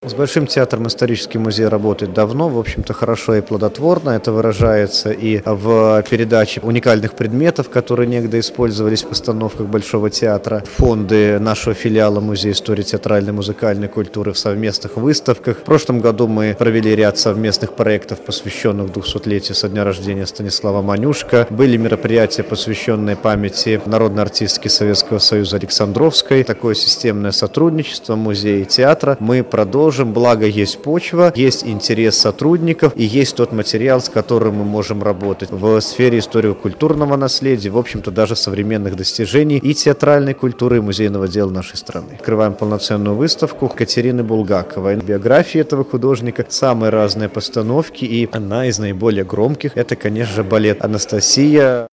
С Большим театром исторический музей работает давно, в общем-то, хорошо и плодотворно. Это выражается и в передаче уникальных предметов, которые негде использовались в постановках Большого театра. Фонды нашего филиала Музея истории театральной и музыкальной культуры в совместных выставках. В прошлом году мы провели ряд совместных проектов, посвященных 200-летию со дня рождения Станислава Манюшка. Были мероприятия, посвященные памяти народной артистки Советского Союза Александровской. Такое системное сотрудничество музея и театра мы продолжим. Благо есть почва, есть интерес сотрудников и есть тот материал, с которым мы можем работать в сфере историко-культурного наследия, в общем-то даже современных достижений и театральной культуры, и музейного дела нашей страны. Открываем полноценную выставку Катерины Булгаковой. Биографии этого художника, самые разные постановки, и одна из наиболее громких — это, конечно же, балет «Анастасия».